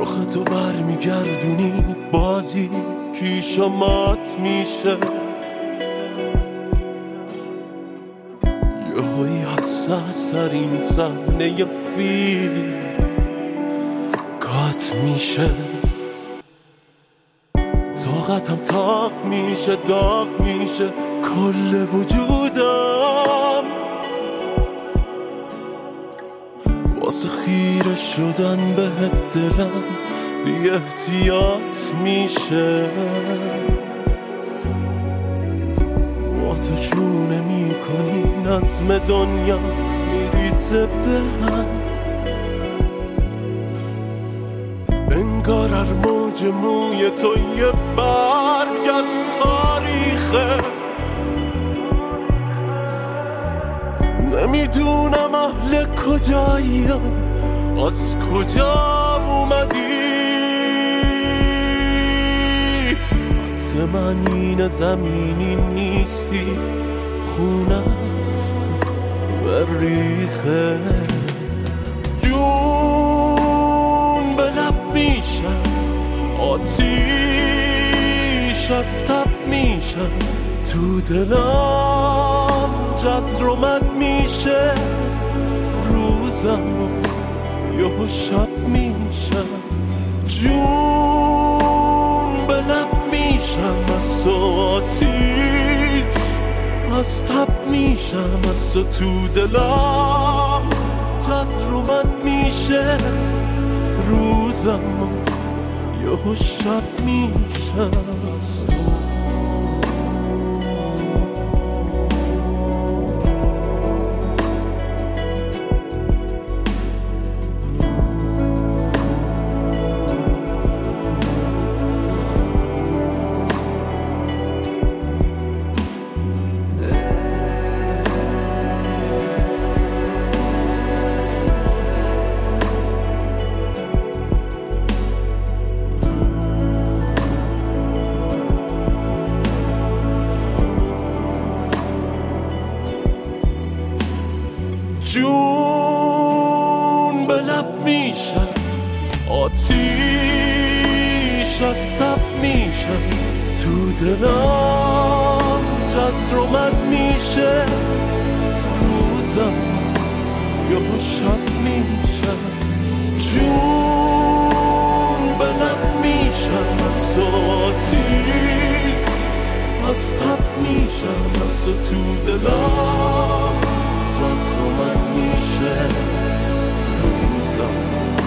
رخ تو برمیگردونی بازی کیشو مات میشه، یهویی حساس سر این صحنه فیلم کات میشه، طاقتم تاق میشه، داغ میشه کل وجودم، واسه خیره شدن بهت دلم بی احتیاط میشه، آتشونه میکنی نظم دنیا میریزه به هم، انگار هر موج موی تو یه برگ از تاریخه، نمیدونم اهل کجایی از کجا اومدی، زمین زمینی نیستی خونت بریخه، جون به لب میشن آتیش از تب میشن، تو دلم جزر و مد میشه، روزم یهو شب میشن، جون به لب میشم از تو آتیش از تب میشم از تو، تو دلم جزر و مد میشه، روزم یهو شب میشم از تو. جون به لب میشن آتیش از تب میشن، تو دلم جزر و مد میشه، روزم یهو شب میشن، جون به لب میشن از تو آتیش از تب میشن از تو، تو دلم جزر و مد میشه، روزم